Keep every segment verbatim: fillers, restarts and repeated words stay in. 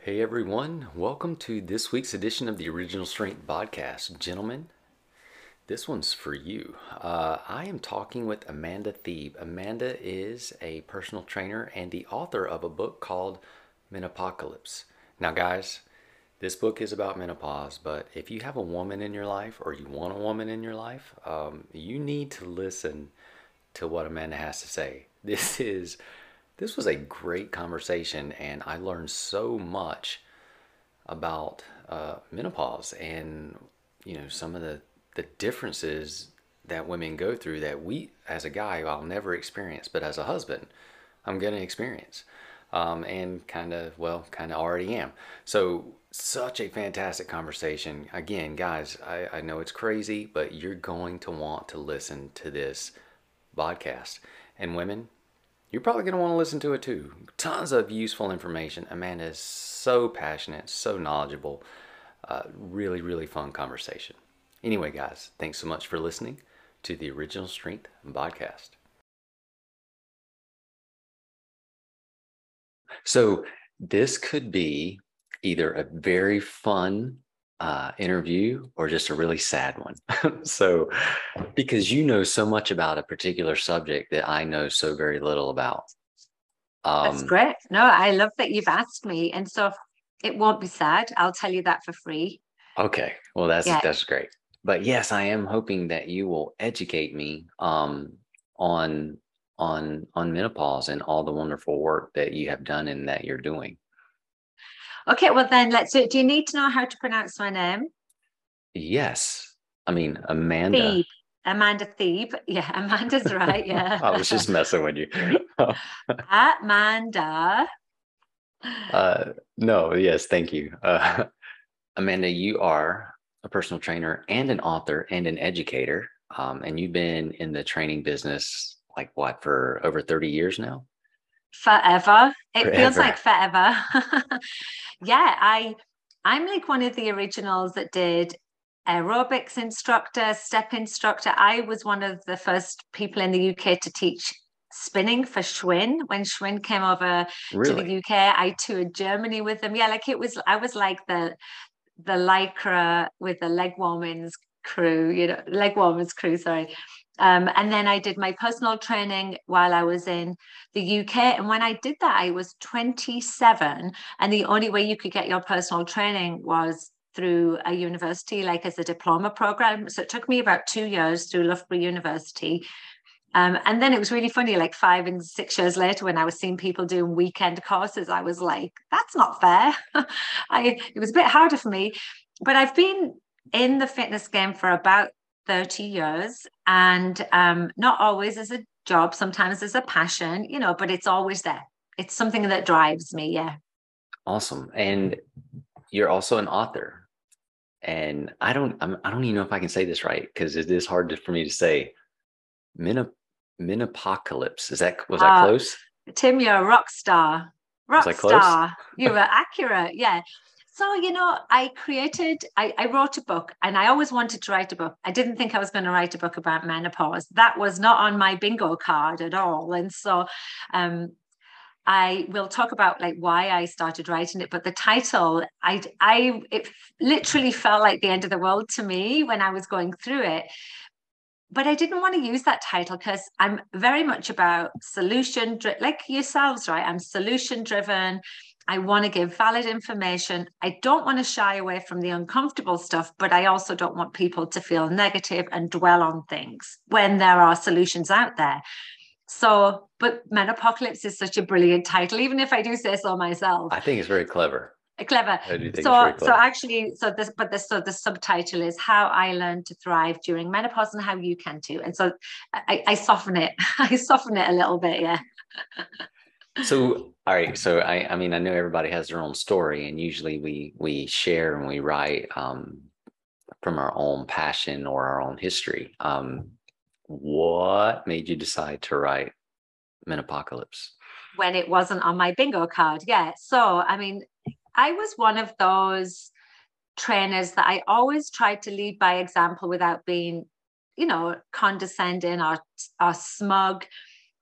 Hey everyone, welcome to this week's edition of the Original Strength Podcast. Gentlemen, this one's for you. Uh, I am talking with Amanda Thebe. Amanda is a personal trainer and the author of a book called Menopocalypse. Now guys, this book is about menopause, but if you have a woman in your life or you want a woman in your life, um, you need to listen to what Amanda has to say. This is this was a great conversation, and I learned so much about uh, menopause and you know some of the the differences that women go through that we, as a guy, I'll never experience, but as a husband, I'm going to experience, um, and kind of well, kind of already am. So such a fantastic conversation. Again, guys, I, I know it's crazy, but you're going to want to listen to this podcast, and women, you're probably going to want to listen to it too. Tons of useful information. Amanda is so passionate, so knowledgeable. Uh, really, really fun conversation. Anyway, guys, thanks so much for listening to the Original Strength Podcast. So this could be either a very fun uh, interview or just a really sad one. So, because you know so much about a particular subject that I know so very little about. That's Um, great. No, I love that you've asked me. And so it won't be sad. I'll tell you that for free. okay, well that's Yeah. that's great. But yes, I am hoping that you will educate me um, on on on menopause and all the wonderful work that you have done and that you're doing. Okay, well then let's do it. Do you need to know how to pronounce my name? Yes, I mean Amanda. Thebe. Amanda Thebe. Yeah, Amanda's right. Yeah. I was just messing with you. Amanda. uh, no, yes, thank you. Uh, Amanda, you are a personal trainer and an author and an educator. Um, and you've been in the training business like what, for over thirty years now? Forever. It feels Forever. like forever. Yeah, I I'm like one of the originals that did aerobics instructor, step instructor. I was one of the first people in the U K to teach spinning for Schwinn. When Schwinn came over to the Really? U K, I toured Germany with them. Yeah, like it was, I was like the the lycra with the leg warmings crew, you know, leg warmers crew, sorry. Um, and then I did my personal training while I was in the U K. And when I did that, I was twenty-seven. And the only way you could get your personal training was through a university, like as a diploma program. So it took me about two years through Loughborough University. Um, and then it was really funny, like five and six years later, when I was seeing people doing weekend courses, I was like, that's not fair. I, it was a bit harder for me. But I've been in the fitness game for about thirty years, and um, not always as a job, sometimes as a passion, you know, but it's always there. It's something that drives me. Yeah. Awesome. And you're also an author. And I don't I'm, I don't even know if I can say this right because it is hard to, for me to say. Menop Menopocalypse. Is that, was that Uh, close? Tim, you're a rock star. Was Rock I close? star. You were accurate. Yeah. So, you know, I created, I, I wrote a book, and I always wanted to write a book. I didn't think I was going to write a book about menopause. That was not on my bingo card at all. And so um, I will talk about like why I started writing it, but the title, I, I, it literally felt like the end of the world to me when I was going through it. But I didn't want to use that title because I'm very much about solution, like yourselves, right? I'm solution driven. I want to give valid information. I don't want to shy away from the uncomfortable stuff, but I also don't want people to feel negative and dwell on things when there are solutions out there. So, but Menopocalypse is such a brilliant title, even if I do say so myself. I think it's very clever. Clever. I do think it's So, very so clever. actually, so this, but this, so the subtitle is "How I Learned to Thrive During Menopause and How You Can Too." And so, I, I soften it. I soften it a little bit. Yeah. So, all right. So, I, I mean, I know everybody has their own story, and usually we we share and we write um, from our own passion or our own history. Um, what made you decide to write Menopocalypse? When it wasn't on my bingo card. Yeah. So, I mean, I was one of those trainers that I always tried to lead by example without being, you know, condescending or or smug.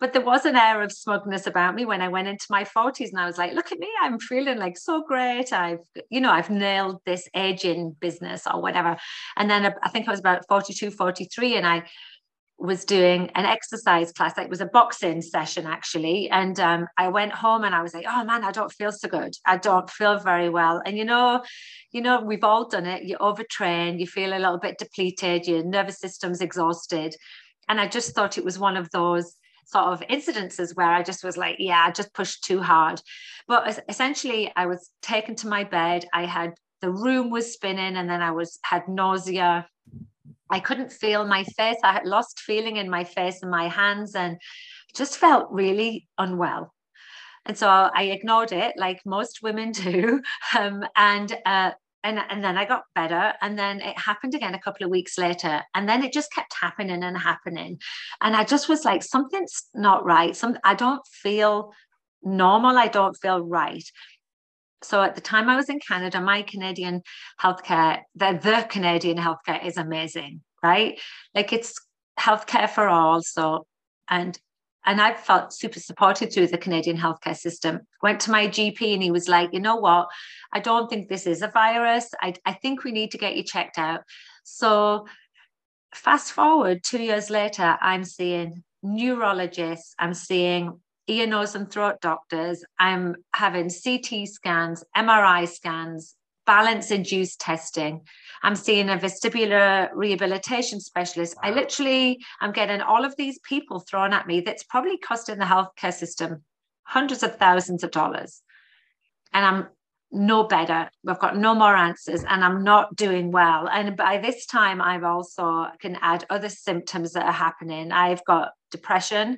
but there was an air of smugness about me when I went into my forties, and I was like, look at me, I'm feeling like so great. I've, you know, I've nailed this aging business or whatever. And then I think I was about forty-two, forty-three, and I was doing an exercise class. It was a boxing session actually. And um, I went home and I was like, oh man, I don't feel so good. I don't feel very well. And you know, you know, we've all done it. You overtrain, you feel a little bit depleted, your nervous system's exhausted. And I just thought it was one of those sort of incidences where I just was like, yeah, I just pushed too hard. But essentially I was taken to my bed. I had, the room was spinning, and then I was, had nausea. I couldn't feel my face. I had lost feeling in my face and my hands, and just felt really unwell. And so I ignored it like most women do. Um, and, uh, and, and then I got better. And then it happened again a couple of weeks later. And then it just kept happening and happening. And I just was like, something's not right. Some, I don't feel normal. I don't feel right. So at the time I was in Canada, my Canadian healthcare, the, the Canadian healthcare is amazing, right? Like it's healthcare for all. So, and, and I felt super supported through the Canadian healthcare system. Went to my G P and he was like, you know what? I don't think this is a virus. I, I think we need to get you checked out. So fast forward two years later, I'm seeing neurologists, I'm seeing ear, nose, and throat doctors. I'm having C T scans, M R I scans, balance-induced testing. I'm seeing a vestibular rehabilitation specialist. Wow. I literally, I'm getting all of these people thrown at me that's probably costing the healthcare system hundreds of thousands of dollars. And I'm no better. I've got no more answers, and I'm not doing well. And by this time, I've also can add other symptoms that are happening. I've got depression.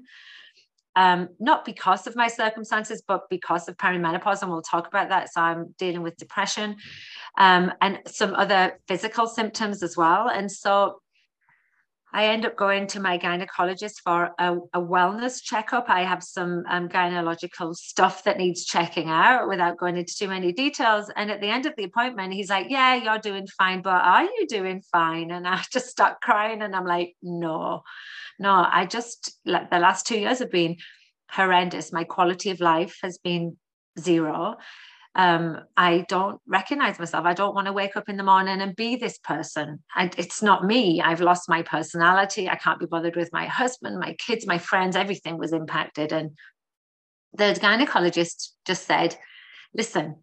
Um, not because of my circumstances, but because of perimenopause, and we'll talk about that. So I'm dealing with depression um, and some other physical symptoms as well. And so I end up going to my gynecologist for a, a wellness checkup. I have some um, gynecological stuff that needs checking out without going into too many details. And at the end of the appointment, he's like, yeah, you're doing fine, but are you doing fine? And I just start crying, and I'm like, no, no, I just, like the last two years have been horrendous. My quality of life has been zero. Um, I don't recognize myself. I don't want to wake up in the morning and be this person. I, it's not me. I've lost my personality. I can't be bothered with my husband, my kids, my friends. Everything was impacted. And the gynecologist just said, listen,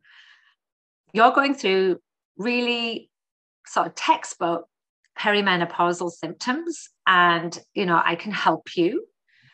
you're going through really sort of textbook perimenopausal symptoms, and, you know, I can help you.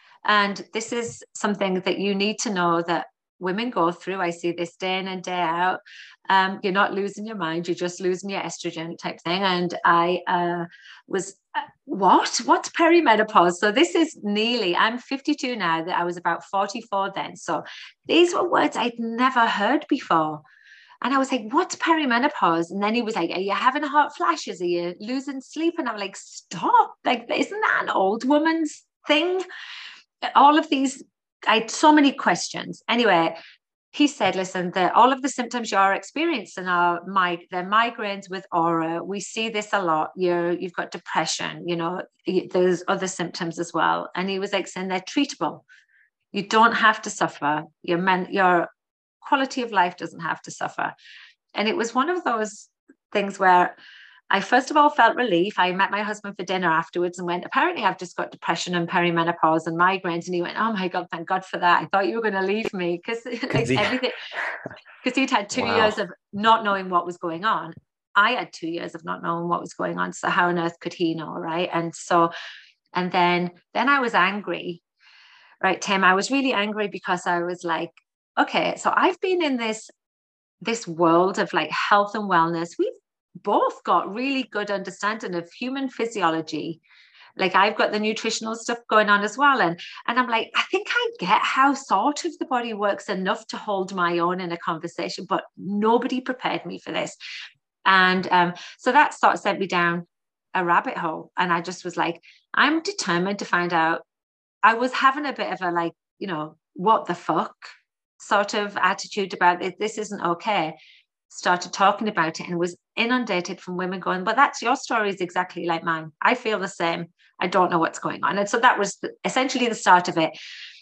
And this is something that you need to know that women go through. I see this day in and day out. Um, you're not losing your mind, you're just losing your estrogen type thing. And I uh, was, uh, what? What's perimenopause? So this is nearly, I'm fifty-two now, that I was about forty-four then. So these were words I'd never heard before. And I was like, what's perimenopause? And then he was like, are you having hot flashes? Are you losing sleep? And I'm like, stop. Like, isn't that an old woman's thing? All of these, I had so many questions. Anyway, he said, listen, the, all of the symptoms you're experiencing are mig- they're migraines with aura. We see this a lot. You're, you've got depression, you know, there's other symptoms as well. And he was like saying they're treatable. You don't have to suffer. Your, men, your quality of life doesn't have to suffer. And it was one of those things where I first of all felt relief. I met my husband for dinner afterwards and went, apparently I've just got depression and perimenopause and migraines. And he went, oh my God, thank God for that. I thought you were going to leave me because like he... everything, because he'd had two wow. years of not knowing what was going on. I had two years of not knowing what was going on. So how on earth could he know? Right. And so, and then, then I was angry, right, Tim? I was really angry because I was like, okay, so I've been in this, this world of like health and wellness. We've both got really good understanding of human physiology. Like I've got the nutritional stuff going on as well. And, and I'm like, I think I get how sort of the body works enough to hold my own in a conversation, but nobody prepared me for this. And um, so that sort of sent me down a rabbit hole. And I just was like, I'm determined to find out. I was having a bit of a like, you know, what the fuck sort of attitude about it. This isn't okay. Started talking about it and was inundated from women going, but that's your story is exactly like mine. I feel the same. I don't know what's going on. And so that was the, essentially the start of it.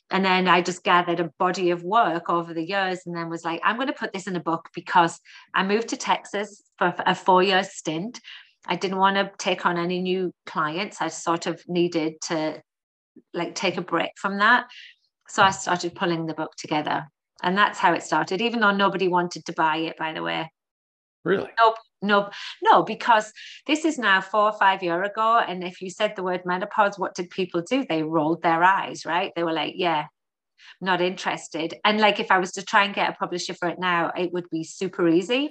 And then I just gathered a body of work over the years and then was like, I'm going to put this in a book because I moved to Texas for a four-year stint. I didn't want to take on any new clients. I sort of needed to like take a break from that. So I started pulling the book together. And that's how it started, even though nobody wanted to buy it, by the way. Really? Nope. No, no, because this is now four or five years ago. And if you said the word menopause, what did people do? They rolled their eyes, right? They were like, yeah, not interested. And like, if I was to try and get a publisher for it now, it would be super easy.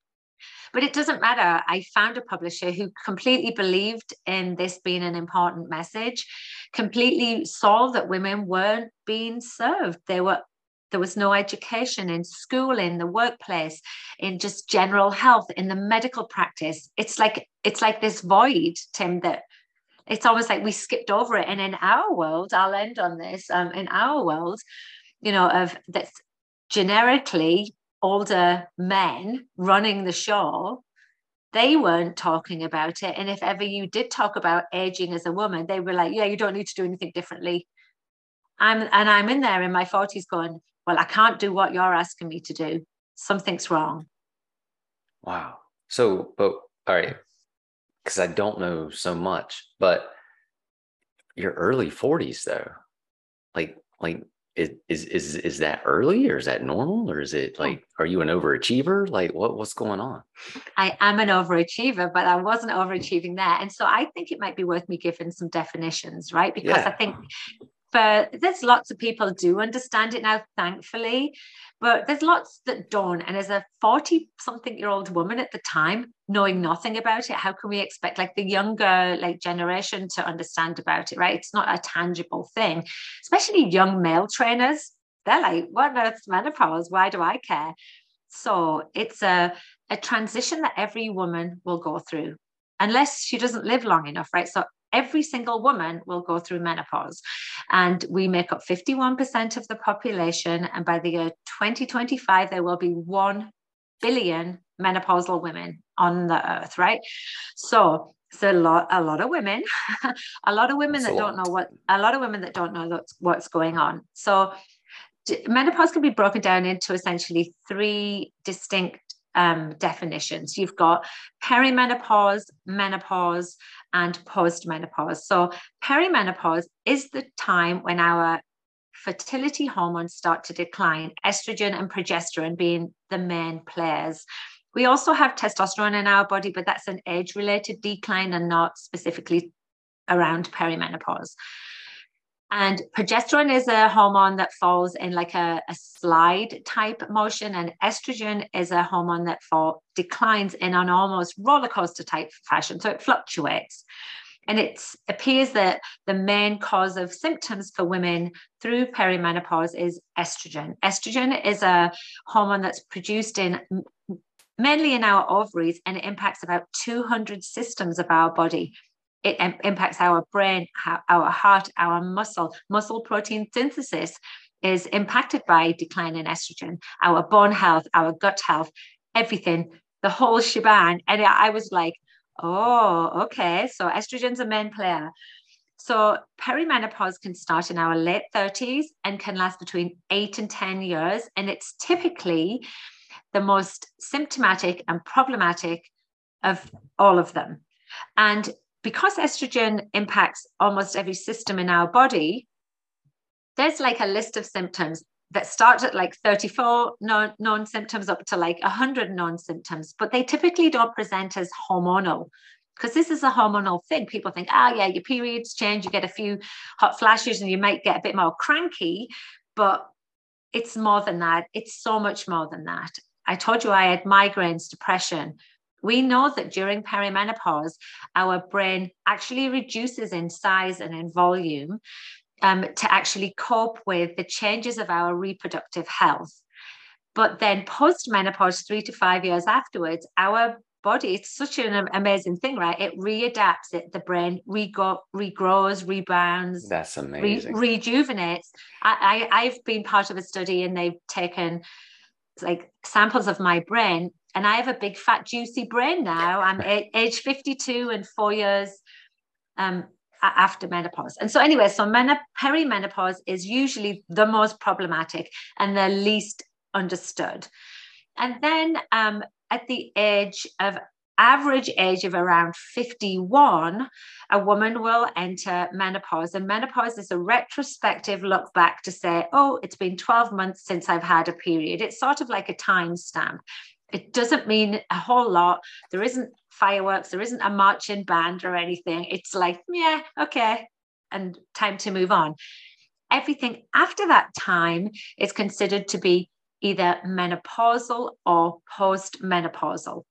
But it doesn't matter. I found a publisher who completely believed in this being an important message, completely saw that women weren't being served. They were There was no education in school, in the workplace, in just general health, in the medical practice. It's like it's like this void, Tim, that it's almost like we skipped over it. And in our world, I'll end on this, um, in our world, you know, of that's generically older men running the show, they weren't talking about it. And if ever you did talk about aging as a woman, they were like, yeah, you don't need to do anything differently. I'm and I'm in there in my forties going, well, I can't do what you're asking me to do. Something's wrong. Wow. So, but all right, because I don't know so much, but your early forties though, like, like is is is that early or is that normal or is it like, are you an overachiever? Like, what what's going on? I am an overachiever, but I wasn't overachieving there, and so I think it might be worth me giving some definitions, right? Because Yeah. I think. But there's lots of people do understand it now, thankfully, but there's lots that don't. And as a forty something year old woman at the time, knowing nothing about it, how can we expect like the younger like generation to understand about it, right? It's not a tangible thing, especially young male trainers. They're like, what on earth's menopause? Why do I care? So it's a, a transition that every woman will go through unless she doesn't live long enough, right? So every single woman will go through menopause, and we make up fifty-one percent of the population. And by the year twenty twenty-five, there will be one billion menopausal women on the earth, right? So it's a lot, a lot of women, a lot of women That's that don't know what, a lot of women that don't know what's, what's going on. So menopause can be broken down into essentially three distinct um, definitions. You've got perimenopause, menopause, and postmenopause. So perimenopause is the time when our fertility hormones start to decline, estrogen and progesterone being the main players. We also have testosterone in our body, but that's an age-related decline and not specifically around perimenopause. And progesterone is a hormone that falls in like a, a slide type motion, and estrogen is a hormone that fall, declines in an almost roller coaster type fashion. So it fluctuates. And it appears that the main cause of symptoms for women through perimenopause is estrogen. Estrogen is a hormone that's produced in mainly in our ovaries, and it impacts about two hundred systems of our body. It impacts our brain, our heart, our muscle. Muscle protein synthesis is impacted by decline in estrogen, our bone health, our gut health, everything, the whole shebang. And I was like, oh, okay. So estrogen's a main player. So perimenopause can start in our late thirties and can last between eight and ten years. And it's typically the most symptomatic and problematic of all of them. And because estrogen impacts almost every system in our body, there's like a list of symptoms that start at like thirty-four known, known symptoms up to like one hundred known symptoms, but they typically don't present as hormonal because this is a hormonal thing. People think, ah, oh, yeah, your periods change, you get a few hot flashes and you might get a bit more cranky, but it's more than that. It's so much more than that. I told you I had migraines, depression. We know that during perimenopause, our brain actually reduces in size and in volume um, to actually cope with the changes of our reproductive health. But then post-menopause, three to five years afterwards, our body, it's such an amazing thing, right? It readapts, it, the brain rego- regrows, rebounds. That's amazing. Re- rejuvenates. I, I, I've been part of a study and they've taken like samples of my brain, and I have a big fat juicy brain now. I'm age fifty-two and four years um after menopause. And so anyway, so men- perimenopause is usually the most problematic and the least understood. And then um, at the age of average age of around fifty-one, a woman will enter menopause. And menopause is a retrospective look back to say, oh, it's been twelve months since I've had a period. It's sort of like a time stamp. It doesn't mean a whole lot. There isn't fireworks. There isn't a marching band or anything. It's like, yeah, okay, and time to move on. Everything after that time is considered to be either menopausal or post-menopausal.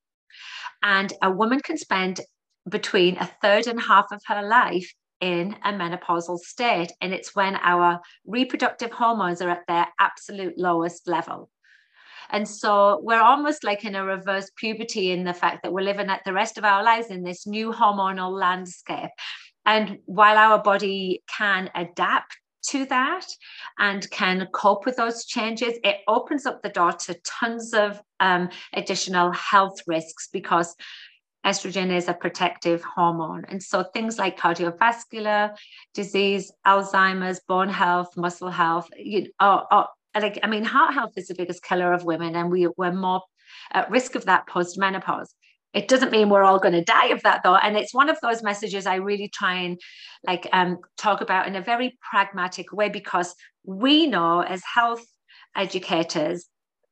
And a woman can spend between a third and half of her life in a menopausal state. And it's when our reproductive hormones are at their absolute lowest level. And so we're almost like in a reverse puberty in the fact that we're living at the rest of our lives in this new hormonal landscape. And while our body can adapt to that and can cope with those changes, it opens up the door to tons of um, additional health risks, because estrogen is a protective hormone. And so things like cardiovascular disease, Alzheimer's, bone health, muscle health, you know, are, are, like, I mean, heart health is the biggest killer of women, and we, we're more at risk of that post-menopause. It doesn't mean we're all going to die of that, though. And it's one of those messages I really try and like um, talk about in a very pragmatic way, because we know as health educators,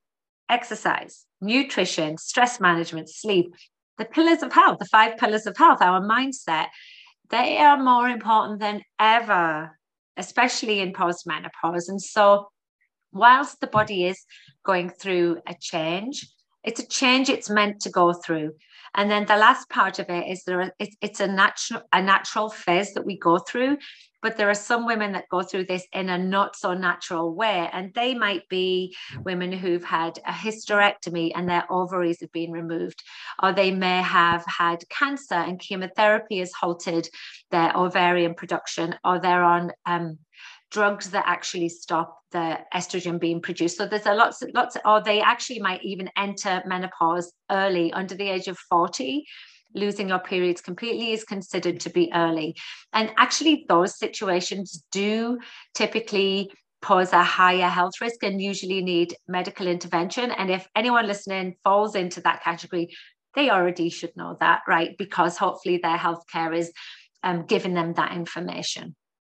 exercise, nutrition, stress management, sleep, the pillars of health, the five pillars of health, our mindset, they are more important than ever, especially in post-menopause. And so whilst the body is going through a change, it's a change it's meant to go through. And then the last part of it is there are, it's, it's a natural a natural phase that we go through, but there are some women that go through this in a not so natural way. And they might be women who've had a hysterectomy and their ovaries have been removed, or they may have had cancer and chemotherapy has halted their ovarian production, or they're on um, drugs that actually stop the estrogen being produced. So there's a lots, lots, of, or they actually might even enter menopause early, under the age of forty. Losing your periods completely is considered to be early. And actually those situations do typically pose a higher health risk and usually need medical intervention. And if anyone listening falls into that category, they already should know that, right? Because hopefully their healthcare is um, giving them that information.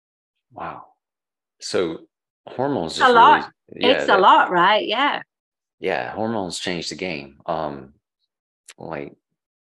Wow. So hormones It's just a really, lot. yeah, It's a that, lot, right? Yeah. yeah, hormones change the game. Um, like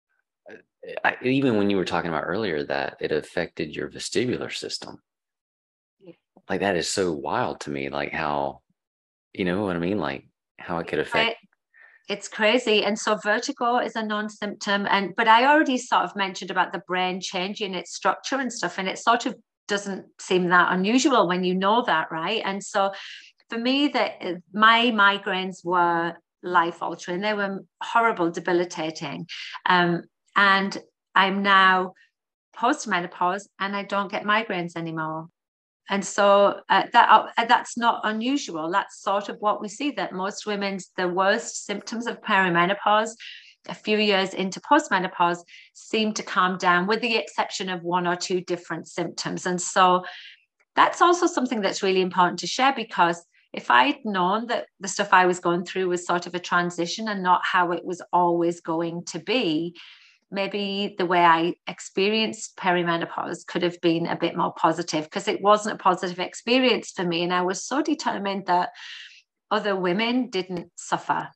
I, even when you were talking about earlier that it affected your vestibular system, like that is so wild to me. Like how, you know what I mean? Like how it could affect. It's crazy. And so vertigo is a non-symptom. And but I already sort of mentioned about the brain changing its structure and stuff, and it sort of doesn't seem that unusual when you know that, right? And so for me, that my migraines were life altering. They were horrible, debilitating. Um, and I'm now post-menopause and I don't get migraines anymore. And so uh, that uh, that's not unusual. That's sort of what we see, that most women's, the worst symptoms of perimenopause a few years into postmenopause seem to calm down, with the exception of one or two different symptoms. And so that's also something that's really important to share, because if I'd known that the stuff I was going through was sort of a transition and not how it was always going to be, maybe the way I experienced perimenopause could have been a bit more positive, because it wasn't a positive experience for me. And I was so determined that other women didn't suffer.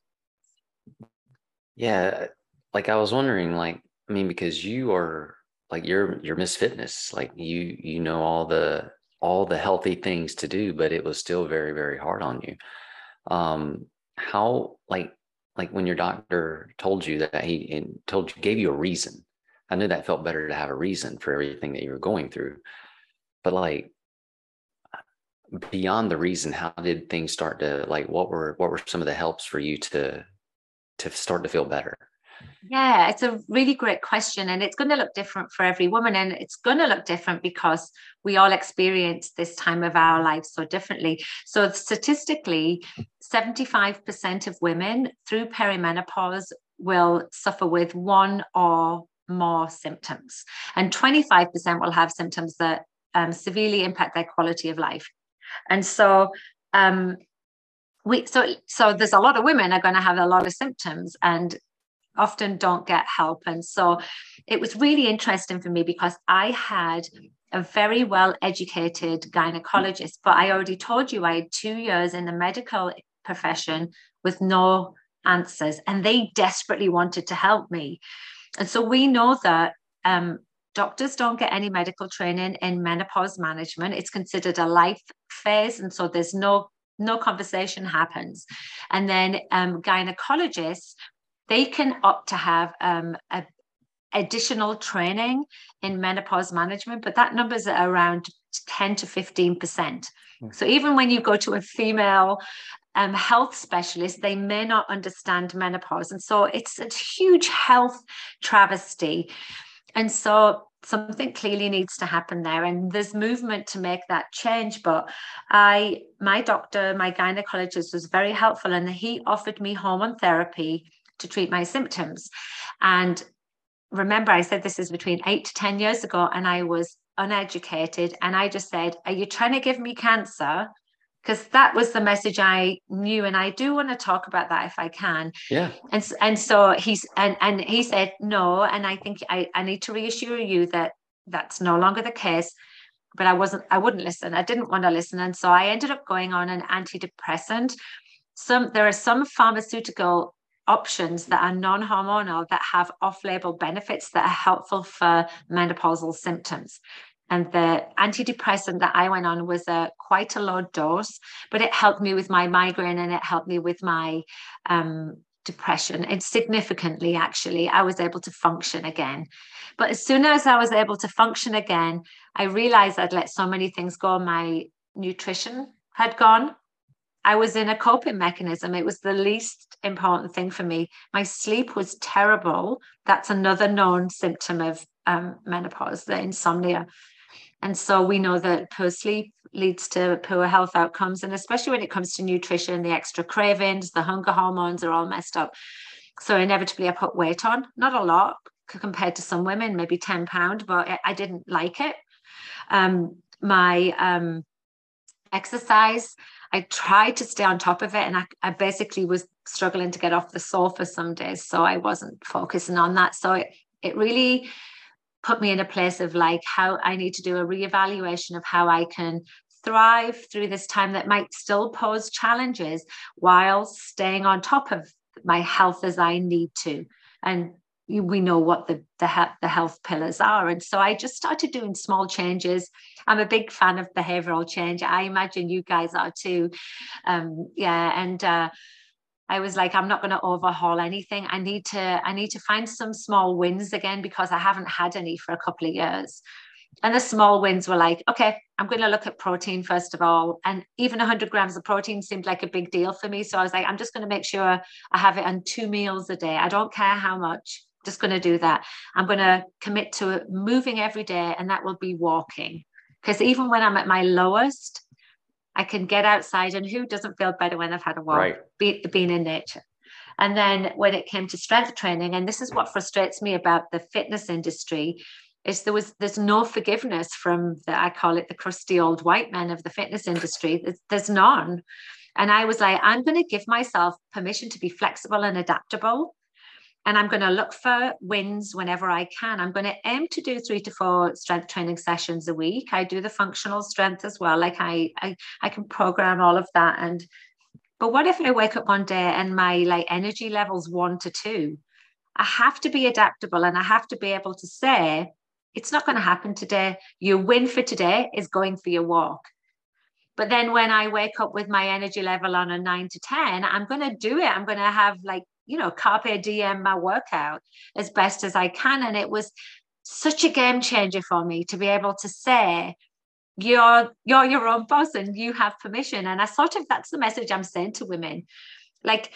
Yeah. Like I was wondering, like, I mean, because you are like, you're, you're Miss Fitness, like you, you know, all the, all the healthy things to do, but it was still very, very hard on you. Um, how, like, like when your doctor told you that he and told you, gave you a reason, I knew that felt better to have a reason for everything that you were going through. But like beyond the reason, how did things start to like, what were, what were some of the helps for you to, to start to feel better? Yeah, it's a really great question. And it's going to look different for every woman. And it's going to look different because we all experience this time of our lives so differently. So statistically, seventy-five percent of women through perimenopause will suffer with one or more symptoms, and twenty-five percent will have symptoms that um, severely impact their quality of life. And so um, we so so there's a lot of women are going to have a lot of symptoms and often don't get help. And so it was really interesting for me because I had a very well educated gynecologist, but I already told you I had two years in the medical profession with no answers, and they desperately wanted to help me. And so we know that um, doctors don't get any medical training in menopause management. It's considered a life phase, and so there's no no conversation happens. And then um, gynecologists, they can opt to have um, a additional training in menopause management, but that number's at around ten to fifteen percent. So even when you go to a female um, health specialist, they may not understand menopause. And so it's a huge health travesty. And so something clearly needs to happen there. And there's movement to make that change. But I, my doctor, my gynecologist was very helpful, and he offered me hormone therapy to treat my symptoms. And remember, I said this is between eight to ten years ago, and I was uneducated. And I just said, are you trying to give me cancer? Because that was the message I knew. And I do want to talk about that if I can. Yeah. And, and so he's, and, and he said, no. And I think I, I need to reassure you that that's no longer the case. But I wasn't, I wouldn't listen. I didn't want to listen. And so I ended up going on an antidepressant. Some, there are some pharmaceutical options that are non-hormonal that have off-label benefits that are helpful for menopausal symptoms. And the antidepressant that I went on was a quite a low dose, but it helped me with my migraine and it helped me with my um, depression. And significantly, actually, I was able to function again. But as soon as I was able to function again, I realized I'd let so many things go. My nutrition had gone. I was in a coping mechanism. It was the least important thing for me. My sleep was terrible. That's another known symptom of um, menopause, the insomnia. And so we know that poor sleep leads to poor health outcomes. And especially when it comes to nutrition, the extra cravings, the hunger hormones are all messed up. So inevitably I put weight on, not a lot compared to some women, maybe ten pounds, but I didn't like it. Um, my um, exercise, I tried to stay on top of it, and I, I basically was struggling to get off the sofa some days. So I wasn't focusing on that. So it, it really put me in a place of like how I need to do a reevaluation of how I can thrive through this time that might still pose challenges while staying on top of my health as I need to. And we know what the, the, the health pillars are. And so I just started doing small changes. I'm a big fan of behavioral change. I imagine you guys are too. Um, yeah. And uh, I was like, I'm not going to overhaul anything. I need to, I need to find some small wins again, because I haven't had any for a couple of years. And the small wins were like, okay, I'm going to look at protein first of all. And even one hundred grams of protein seemed like a big deal for me. So I was like, I'm just going to make sure I have it on two meals a day. I don't care how much. Just going to do that. I'm going to commit to moving every day, and that will be walking. Because even when I'm at my lowest, I can get outside, and who doesn't feel better when they've had a walk, right. be, being in nature. And then when it came to strength training, and this is what frustrates me about the fitness industry, is there was there's no forgiveness from the, I call it the crusty old white men of the fitness industry. There's, there's none. And I was like, I'm going to give myself permission to be flexible and adaptable. And I'm going to look for wins whenever I can. I'm going to aim to do three to four strength training sessions a week. I do the functional strength as well. Like I, I, I can program all of that. And, but what if I wake up one day and my like energy levels one to two? I have to be adaptable, and I have to be able to say, it's not going to happen today. Your win for today is going for your walk. But then when I wake up with my energy level on a nine to ten, I'm going to do it. I'm going to have like, you know, carpe diem my workout as best as I can. And it was such a game changer for me to be able to say, you're, you're your own boss and you have permission. And I sort of, that's the message I'm saying to women. Like,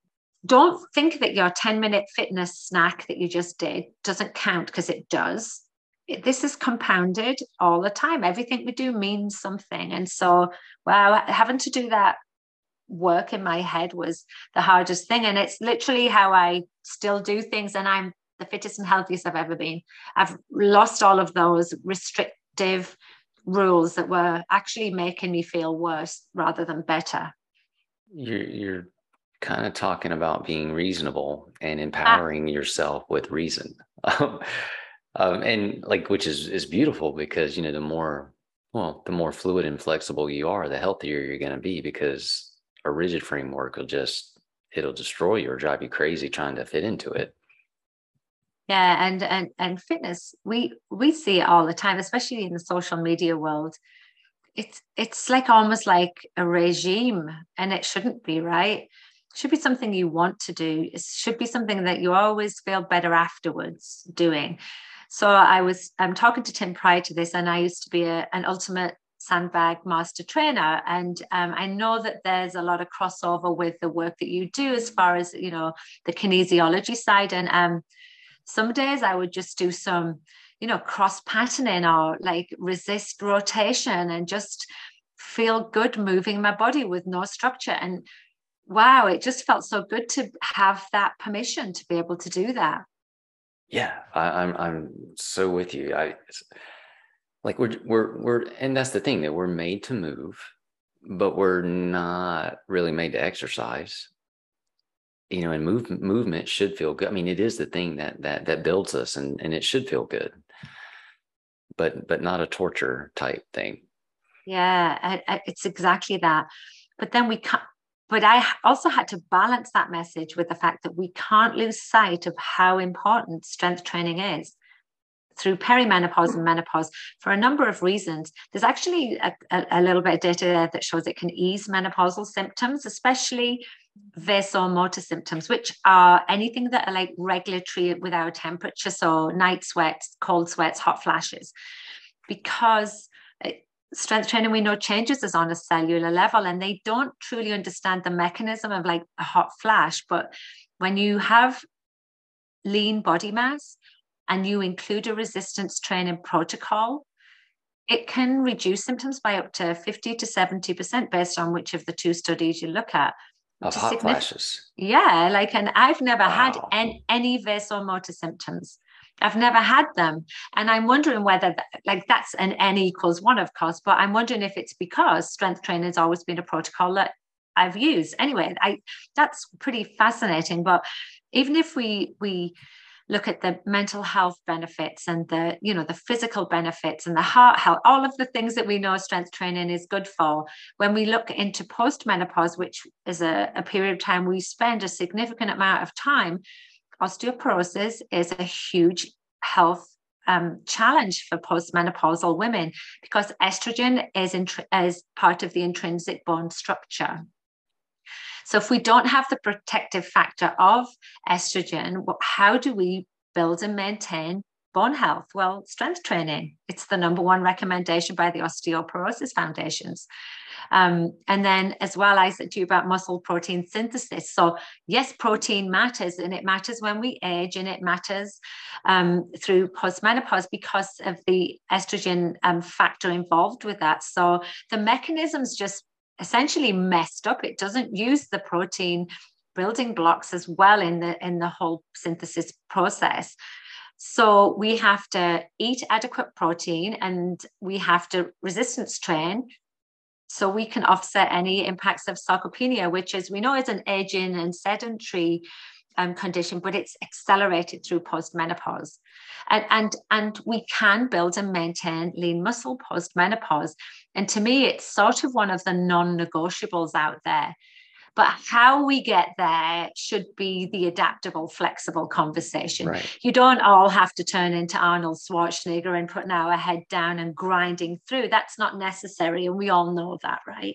don't think that your ten minute fitness snack that you just did doesn't count, because it does. This is compounded all the time. Everything we do means something. And so, wow, having to do that work in my head was the hardest thing. And it's literally how I still do things. And I'm the fittest and healthiest I've ever been. I've lost all of those restrictive rules that were actually making me feel worse rather than better. You're you're kind of talking about being reasonable and Ah, empowering yourself with reason. um, and like, which is is beautiful, because you know the more, well, the more fluid and flexible you are, the healthier you're going to be, because a rigid framework will just, it'll destroy you or drive you crazy trying to fit into it. yeah, and and and fitness, we we see it all the time, especially in the social media world. It's it's like almost like a regime, and it shouldn't be, right? It should be something you want to do. It should be something that you always feel better afterwards doing. So I was I'm talking to Tim prior to this, and I used to be a, an ultimate sandbag master trainer, and um, I know that there's a lot of crossover with the work that you do as far as you know the kinesiology side. And um, some days I would just do some, you know, cross patterning or like resist rotation and just feel good moving my body with no structure. And wow, it just felt so good to have that permission to be able to do that. Yeah, I, I'm I'm so with you. I it's like we're we're we're, and that's the thing, that we're made to move, but we're not really made to exercise. You know, and move movement should feel good. I mean, it is the thing that that that builds us, and and it should feel good, but but not a torture type thing. Yeah, I, I, it's exactly that. But then we can't. But I also had to balance that message with the fact that we can't lose sight of how important strength training is through perimenopause and menopause for a number of reasons. There's actually a, a, a little bit of data there that shows it can ease menopausal symptoms, especially vasomotor symptoms, which are anything that are like regulatory with our temperature. So night sweats, cold sweats, hot flashes, because strength training, we know, changes us on a cellular level, and they don't truly understand the mechanism of like a hot flash. But when you have lean body mass and you include a resistance training protocol, it can reduce symptoms by up to fifty to seventy percent based on which of the two studies you look at, Of which is hot significant. flashes. Yeah, like, and I've never had Wow. any, any vasomotor symptoms. I've never had them. And I'm wondering whether, that, like, that's an N equals one, of course, but I'm wondering if it's because strength training has always been a protocol that I've used. Anyway, I that's pretty fascinating. But even if we we look at the mental health benefits and the, you know, the physical benefits and the heart health, all of the things that we know strength training is good for. When we look into postmenopause, which is a, a period of time we spend a significant amount of time, osteoporosis is a huge health um, challenge for postmenopausal women because estrogen is, intri- is part of the intrinsic bone structure. So if we don't have the protective factor of estrogen, how do we build and maintain bone health? Well, strength training. It's the number one recommendation by the Osteoporosis Foundations. Um, and then as well, I said to you about muscle protein synthesis. So yes, protein matters, and it matters when we age, and it matters um, through postmenopause because of the estrogen um, factor involved with that. So the mechanisms just essentially messed up. It doesn't use the protein building blocks as well in the in the whole synthesis process. So we have to eat adequate protein, and we have to resistance train so we can offset any impacts of sarcopenia, which, as we know, is an aging and sedentary um, condition, but it's accelerated through postmenopause. And, and, and we can build and maintain lean muscle postmenopause. And to me, it's sort of one of the non-negotiables out there. But how we get there should be the adaptable, flexible conversation. Right. You don't all have to turn into Arnold Schwarzenegger and putting our head down and grinding through. That's not necessary. And we all know that, right?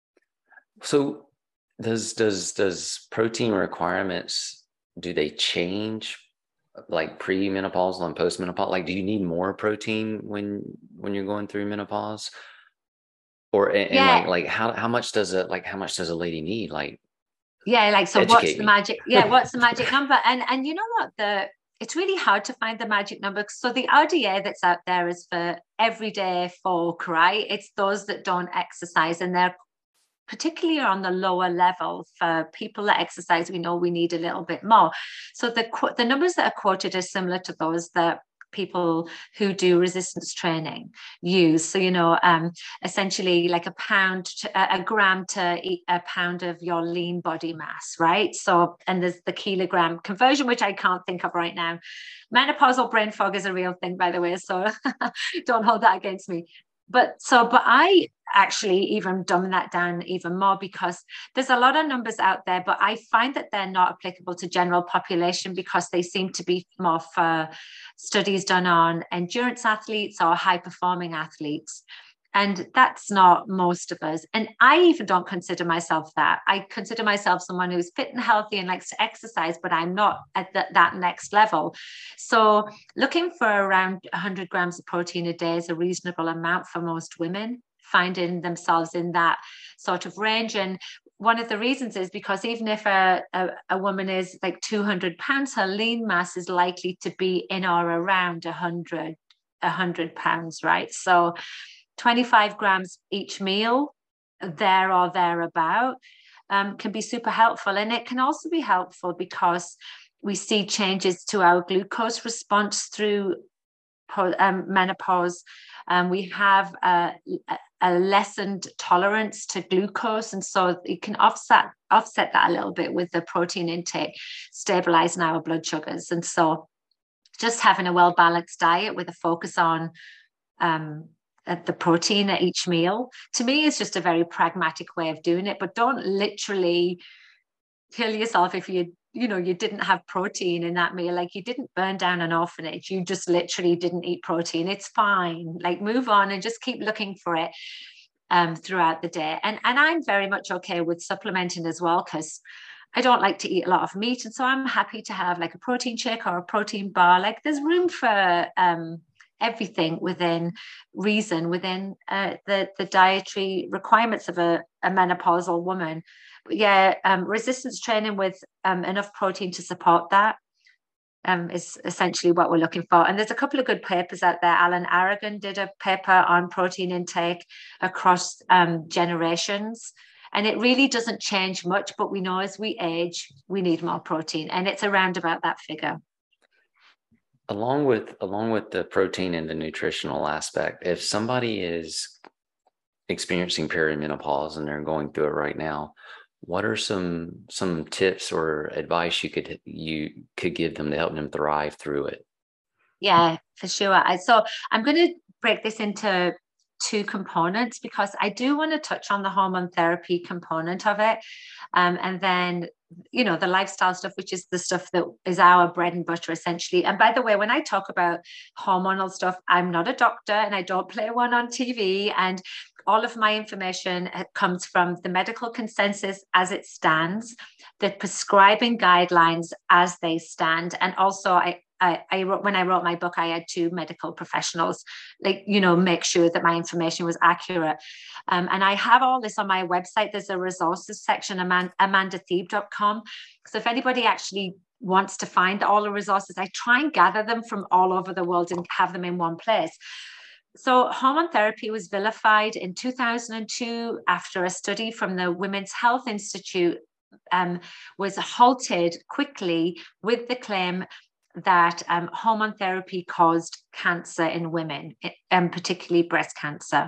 So does does does protein requirements, do they change like pre-menopausal and post-menopausal? Like, do you need more protein when when you're going through menopause? Or and, and Yeah. like like how how much does it like how much does a lady need? Like, Yeah. Like, so what's educate the me. magic? Yeah. What's the magic number? And, and you know what? The, it's really hard to find the magic number. So the R D A that's out there is for everyday folk, right? It's those that don't exercise, and they're particularly on the lower level. For people that exercise, we know we need a little bit more. So the the numbers that are quoted are similar to those that people who do resistance training use. So, you know, um, essentially like a pound, to, a gram to a pound of your lean body mass, right? So, and there's the kilogram conversion, which I can't think of right now. Menopausal brain fog is a real thing, by the way, so don't hold that against me. But so, but I actually even dumb that down even more, because there's a lot of numbers out there, but I find that they're not applicable to general population, because they seem to be more for studies done on endurance athletes or high performing athletes. And that's not most of us. And I even don't consider myself that. I consider myself someone who's fit and healthy and likes to exercise, but I'm not at the, that next level. So looking for around one hundred grams of protein a day is a reasonable amount for most women, finding themselves in that sort of range. And one of the reasons is because even if a, a, a woman is like two hundred pounds, her lean mass is likely to be in or around one hundred, one hundred pounds, right? So twenty-five grams each meal, there or thereabout, um, can be super helpful. And it can also be helpful because we see changes to our glucose response through um, menopause. Um, we have a, a lessened tolerance to glucose, and so it can offset offset that a little bit with the protein intake, stabilizing our blood sugars. And so just having a well-balanced diet with a focus on um, at the protein at each meal, to me, is just a very pragmatic way of doing it. But don't literally kill yourself if you you know you didn't have protein in that meal. Like, you didn't burn down an orphanage, you just literally didn't eat protein. It's fine. Like, move on and just keep looking for it um throughout the day. And and I'm very much okay with supplementing as well, because I don't like to eat a lot of meat, and so I'm happy to have like a protein shake or a protein bar. Like, there's room for um everything within reason, within uh, the the dietary requirements of a, a menopausal woman. But yeah, um, resistance training with um, enough protein to support that um, is essentially what we're looking for. And there's a couple of good papers out there. Alan Aragon did a paper on protein intake across um, generations. And it really doesn't change much, but we know as we age, we need more protein. And it's around about that figure. Along with along with the protein and the nutritional aspect, if somebody is experiencing perimenopause and they're going through it right now, what are some some tips or advice you could you could give them to help them thrive through it? Yeah, for sure. I, so I'm going to break this into two components, because I do want to touch on the hormone therapy component of it. Um, and then, you know, the lifestyle stuff, which is the stuff that is our bread and butter, essentially. And by the way, when I talk about hormonal stuff, I'm not a doctor and I don't play one on T V. And all of my information comes from the medical consensus as it stands, the prescribing guidelines as they stand. And also, I I, I wrote, when I wrote my book, I had two medical professionals, like, you know, make sure that my information was accurate. Um, and I have all this on my website. There's a resources section, amanda thieb dot com. So if anybody actually wants to find all the resources, I try and gather them from all over the world and have them in one place. So hormone therapy was vilified in two thousand two after a study from the Women's Health Institute um, was halted quickly with the claim that um, hormone therapy caused cancer in women, and um, particularly breast cancer.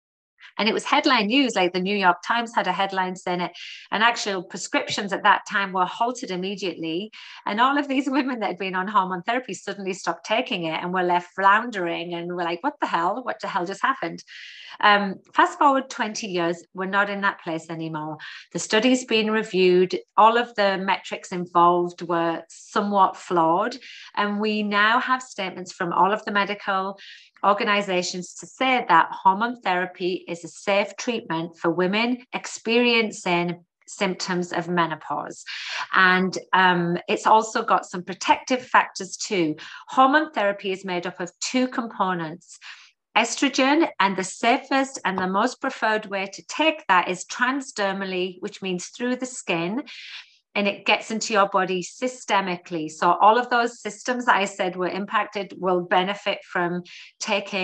And it was headline news, like the New York Times had a headline saying it, and actual prescriptions at that time were halted immediately. And all of these women that had been on hormone therapy suddenly stopped taking it and were left floundering and were like, what the hell? What the hell just happened? Um, fast forward twenty years, we're not in that place anymore. The study's been reviewed. All of the metrics involved were somewhat flawed. And we now have statements from all of the medical organizations to say that hormone therapy is a safe treatment for women experiencing symptoms of menopause. And um, it's also got some protective factors too. Hormone therapy is made up of two components: estrogen, and the safest and the most preferred way to take that is transdermally, which means through the skin, and it gets into your body systemically. So all of those systems that I said were impacted will benefit from taking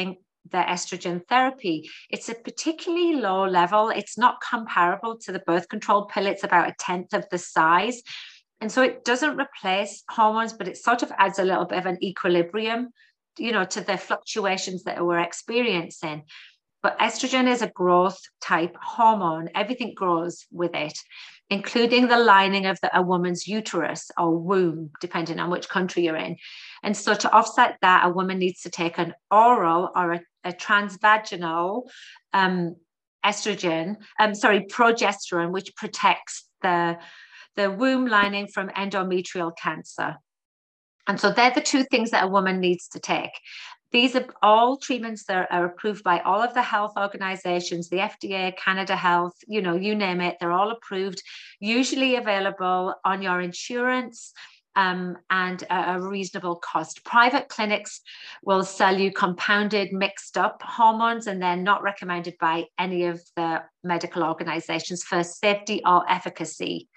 their estrogen therapy. It's a particularly low level. It's not comparable to the birth control pill. It's about a tenth of the size. And so it doesn't replace hormones, but it sort of adds a little bit of an equilibrium, you know, to the fluctuations that we're experiencing. But estrogen is a growth type hormone. Everything grows with it, including the lining of the, a woman's uterus or womb, depending on which country you're in. And so to offset that, a woman needs to take an oral or a, a transvaginal um, estrogen, um, sorry, progesterone, which protects the, the womb lining from endometrial cancer. And so they're the two things that a woman needs to take. These are all treatments that are approved by all of the health organizations, the F D A, Canada Health, you know, you name it, they're all approved, usually available on your insurance um, and a, a reasonable cost. Private clinics will sell you compounded, mixed up hormones, and they're not recommended by any of the medical organizations for safety or efficacy.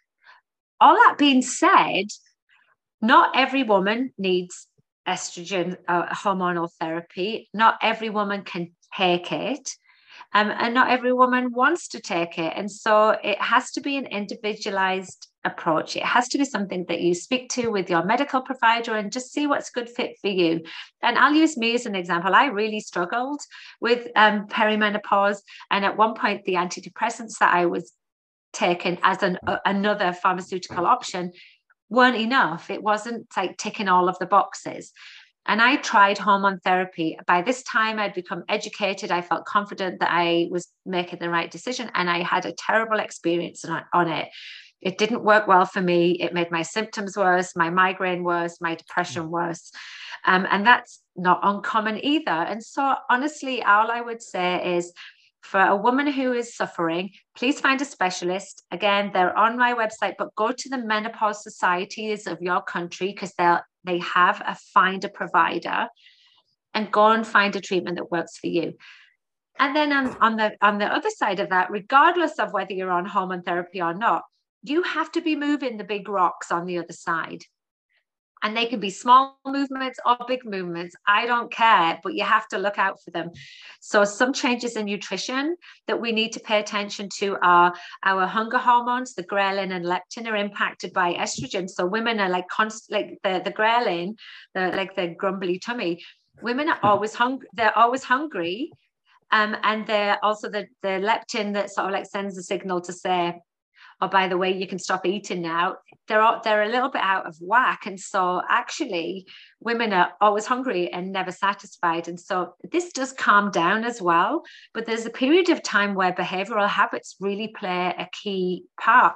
All that being said, not every woman needs estrogen uh, hormonal therapy. Not every woman can take it, um, and not every woman wants to take it. And so it has to be an individualized approach. It has to be something that you speak to with your medical provider and just see what's good fit for you. And I'll use me as an example. I really struggled with um, perimenopause, and at one point the antidepressants that I was taking as an, uh, another pharmaceutical option weren't enough. It wasn't like ticking all of the boxes. And I tried hormone therapy. By this time, I'd become educated. I felt confident that I was making the right decision. And I had a terrible experience on, on it. It didn't work well for me. It made my symptoms worse, my migraine worse, my depression worse. Um, and that's not uncommon either. And so honestly, all I would say is, for a woman who is suffering, please find a specialist. Again, they're on my website, but go to the menopause societies of your country, because they'll they have a find a provider, and go and find a treatment that works for you. And then on, on the on the other side of that, regardless of whether you're on hormone therapy or not, you have to be moving the big rocks on the other side. And they can be small movements or big movements. I don't care, but you have to look out for them. So some changes in nutrition that we need to pay attention to are our hunger hormones. The ghrelin and leptin are impacted by estrogen. So women are like const- like the, the ghrelin, the, like the grumbly tummy. Women are always hungry. They're always hungry. Um, and they're also the, the leptin that sort of like sends a signal to say, oh, by the way, you can stop eating now. They're all, they're a little bit out of whack. And so actually women are always hungry and never satisfied. And so this does calm down as well. But there's a period of time where behavioral habits really play a key part.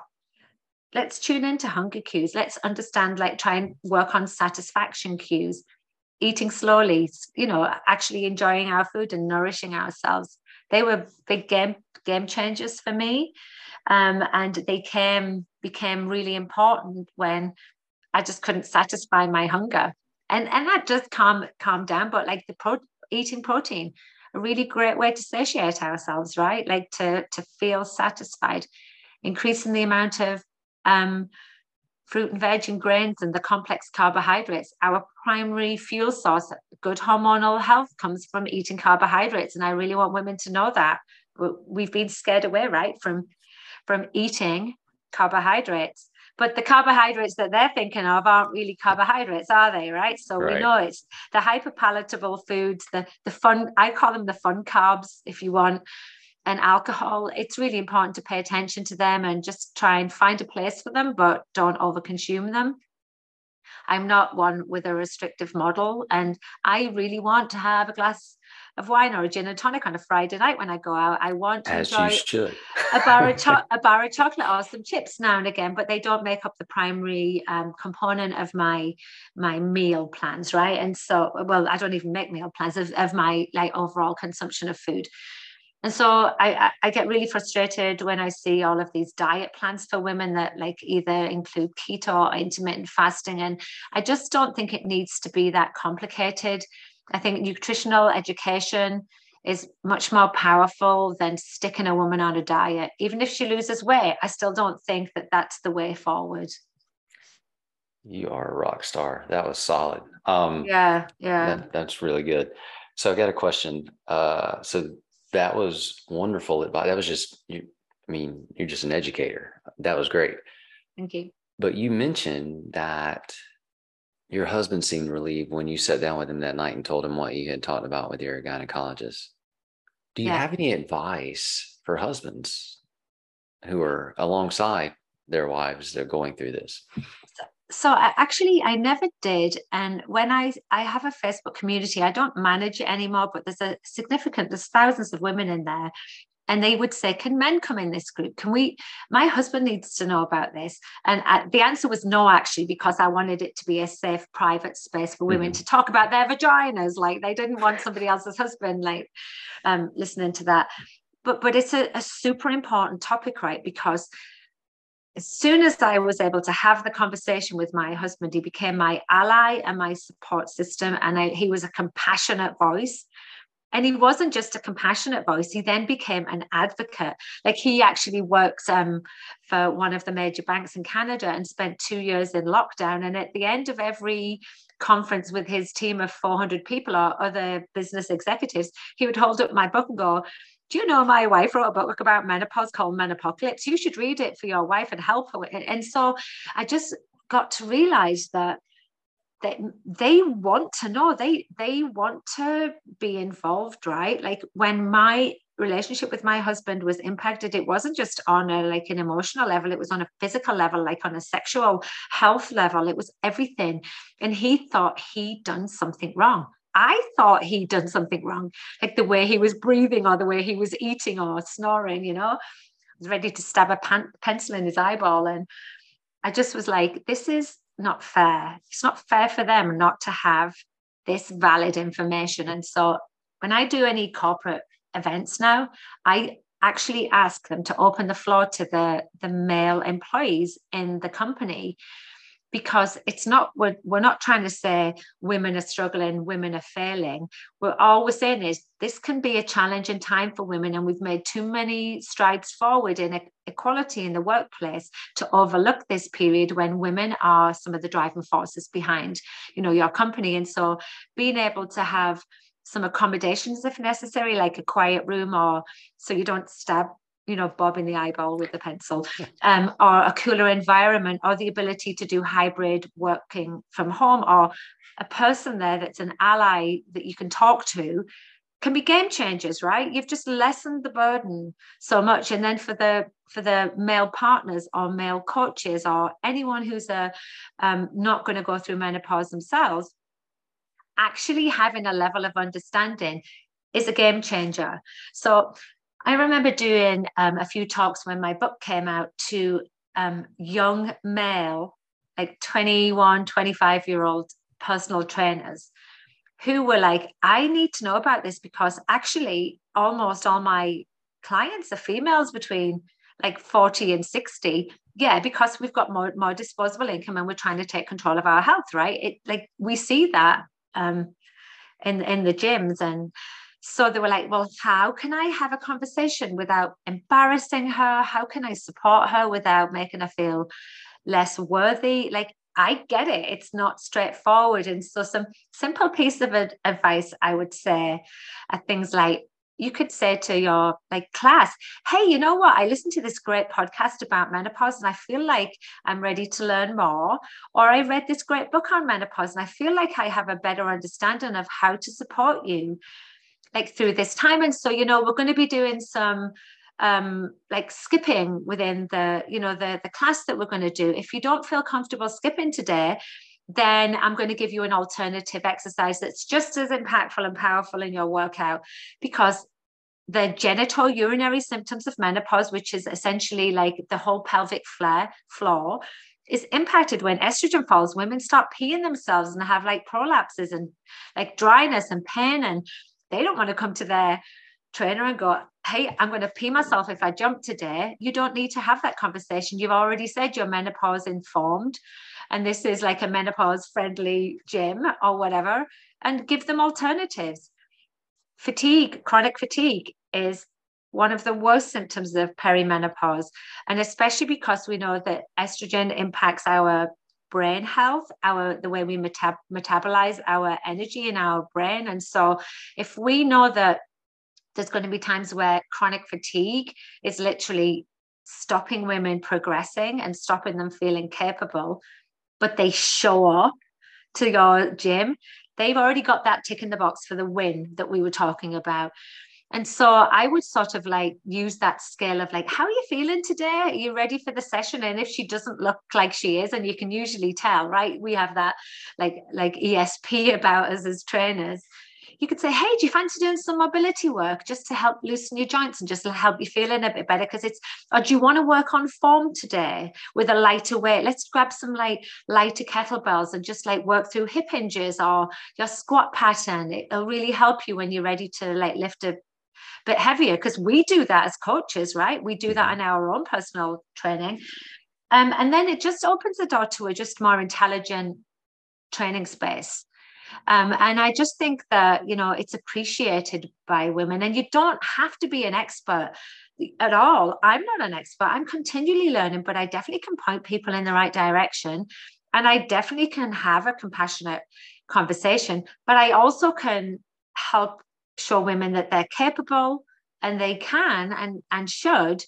Let's tune into hunger cues. Let's understand, like try and work on satisfaction cues, eating slowly, you know, actually enjoying our food and nourishing ourselves. They were big game, game changers for me. Um, and they came became really important when I just couldn't satisfy my hunger, and and that does calm calm down. But like the pro, eating protein, a really great way to satiate ourselves, right? Like to to feel satisfied, increasing the amount of um, fruit and veg and grains and the complex carbohydrates. Our primary fuel source, good hormonal health, comes from eating carbohydrates, and I really want women to know that. We've been scared away, right, from from eating carbohydrates, but the carbohydrates that they're thinking of aren't really carbohydrates, are they? Right. So right. We know it's the hyperpalatable foods, the, the fun, I call them the fun carbs, if you want, and alcohol. It's really important to pay attention to them and just try and find a place for them, but don't overconsume them. I'm not one with a restrictive model, and I really want to have a glass of wine or a gin and tonic on a Friday night when I go out. I want to As enjoy you should. a bar of cho- a bar of chocolate or some chips now and again, but they don't make up the primary um, component of my my meal plans, right? And so, well, I don't even make meal plans of, of my like overall consumption of food. And so I, I get really frustrated when I see all of these diet plans for women that like either include keto or intermittent fasting. And I just don't think it needs to be that complicated. I think nutritional education is much more powerful than sticking a woman on a diet. Even if she loses weight, I still don't think that that's the way forward. You are a rock star. That was solid. Um, yeah, yeah. That, that's really good. So I got a question. Uh, so that was wonderful advice. That was just you. I mean, you're just an educator. That was great. Thank you. But you mentioned that your husband seemed relieved when you sat down with him that night and told him what you had talked about with your gynecologist. Do you Yeah. have any advice for husbands who are alongside their wives that are going through this? So I, actually, I never did. And when I I have a Facebook community, I don't manage it anymore, but there's a significant, there's thousands of women in there. And they would say, can men come in this group? Can we, my husband needs to know about this. And I, the answer was no, actually, because I wanted it to be a safe, private space for women Mm-hmm. to talk about their vaginas. Like they didn't want somebody else's husband, like um, listening to that. But, but it's a, a super important topic, right? Because as soon as I was able to have the conversation with my husband, he became my ally and my support system. And I, he was a compassionate voice. And he wasn't just a compassionate voice, he then became an advocate. Like he actually worked um, for one of the major banks in Canada and spent two years in lockdown. And at the end of every conference with his team of four hundred people or other business executives, he would hold up my book and go, do you know my wife wrote a book about menopause called Menopocalypse? You should read it for your wife and help her. And so I just got to realize that They, they want to know, they they want to be involved, right? Like when my relationship with my husband was impacted, it wasn't just on a like an emotional level, it was on a physical level, like on a sexual health level, it was everything. And he thought he'd done something wrong. I thought he'd done something wrong, like the way he was breathing or the way he was eating or snoring, you know. I was ready to stab a pen- pencil in his eyeball. And I just was like, this is not fair. It's not fair for them not to have this valid information. And so when I do any corporate events now, I actually ask them to open the floor to the, the male employees in the company, because it's not, we're, we're not trying to say women are struggling, women are failing. We're all we're saying is this can be a challenging time for women, and we've made too many strides forward in equality in the workplace to overlook this period when women are some of the driving forces behind, you know, your company. And so being able to have some accommodations if necessary, like a quiet room, or so you don't stab, you know, Bob in the eyeball with the pencil, um, or a cooler environment, or the ability to do hybrid working from home, or a person there that's an ally that you can talk to, can be game changers, right? You've just lessened the burden so much. And then for the for the male partners or male coaches or anyone who's a um, not going to go through menopause themselves, actually having a level of understanding is a game changer. So I remember doing um, a few talks when my book came out to um, young male, like twenty-one, twenty-five year old personal trainers who were like, I need to know about this, because actually almost all my clients are females between like forty and sixty. Yeah, because we've got more, more disposable income and we're trying to take control of our health, right? It like we see that um, in, in the gyms. And so they were like, well, how can I have a conversation without embarrassing her? How can I support her without making her feel less worthy? Like, I get it. It's not straightforward. And so some simple piece of ad- advice I would say are things like, you could say to your like class, hey, you know what? I listened to this great podcast about menopause and I feel like I'm ready to learn more. Or I read this great book on menopause and I feel like I have a better understanding of how to support you like through this time. And so, you know, we're going to be doing some um like skipping within the, you know, the the class that we're going to do. If you don't feel comfortable skipping today, then I'm going to give you an alternative exercise that's just as impactful and powerful in your workout, because the genital urinary symptoms of menopause, which is essentially like the whole pelvic floor, floor is impacted when estrogen falls. Women start peeing themselves and have like prolapses and like dryness and pain, and they don't want to come to their trainer and go, hey, I'm going to pee myself if I jump today. You don't need to have that conversation. You've already said you're menopause informed, and this is like a menopause friendly gym or whatever, and give them alternatives. Fatigue, chronic fatigue is one of the worst symptoms of perimenopause. And especially because we know that estrogen impacts our brain health, our the way we metab- metabolize our energy in our brain. And so if we know that there's going to be times where chronic fatigue is literally stopping women progressing and stopping them feeling capable, but they show up to your gym, they've already got that tick in the box for the win that we were talking about. And so I would sort of like use that scale of like, how are you feeling today? Are you ready for the session? And if she doesn't look like she is, and you can usually tell, right? We have that like, like E S P about us as trainers. You could say, hey, do you fancy doing some mobility work just to help loosen your joints and just to help you feeling a bit better? Because it's, or do you want to work on form today with a lighter weight? Let's grab some like lighter kettlebells and just like work through hip hinges or your squat pattern. It'll really help you when you're ready to like lift a bit heavier, because we do that as coaches, right? We do that in our own personal training. Um, and then it just opens the door to a just more intelligent training space. Um, and I just think that, you know, it's appreciated by women, and you don't have to be an expert at all. I'm not an expert. I'm continually learning, but I definitely can point people in the right direction. And I definitely can have a compassionate conversation, but I also can help show women that they're capable and they can and, and should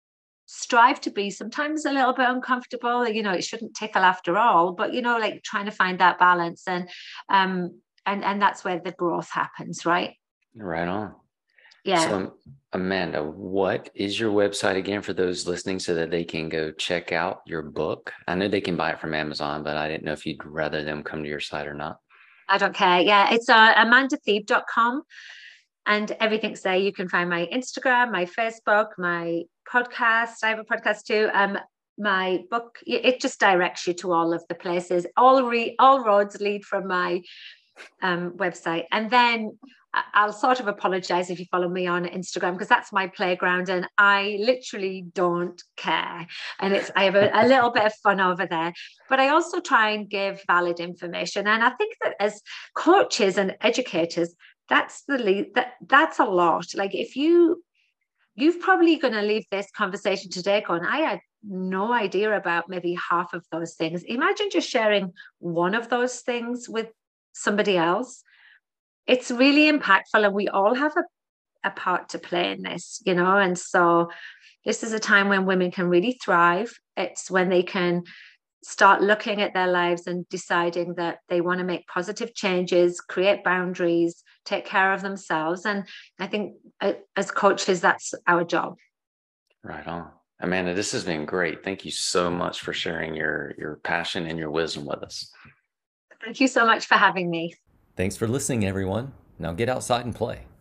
strive to be sometimes a little bit uncomfortable. You know, it shouldn't tickle after all, but, you know, like trying to find that balance, and um and and that's where the growth happens, right? Right on. Yeah. So Amanda, what is your website again for those listening so that they can go check out your book? I know they can buy it from Amazon, but I didn't know if you'd rather them come to your site or not. I don't care. Yeah, it's uh, amanda thieb dot com. And everything's there. You can find my Instagram, my Facebook, my podcast. I have a podcast too. Um, my book, it just directs you to all of the places. All re- all roads lead from my um, website. And then I'll sort of apologize if you follow me on Instagram, because that's my playground and I literally don't care. And it's I have a, a little bit of fun over there. But I also try and give valid information. And I think that as coaches and educators, that's the lead that that's a lot. Like if you you've probably going to leave this conversation today going, I had no idea about maybe half of those things. Imagine just sharing one of those things with somebody else. It's really impactful, and we all have a, a part to play in this, you know. And so this is a time when women can really thrive. It's when they can start looking at their lives and deciding that they want to make positive changes, create boundaries, take care of themselves. And I think uh, as coaches, that's our job. Right on. Amanda, this has been great. Thank you so much for sharing your, your passion and your wisdom with us. Thank you so much for having me. Thanks for listening, everyone. Now get outside and play.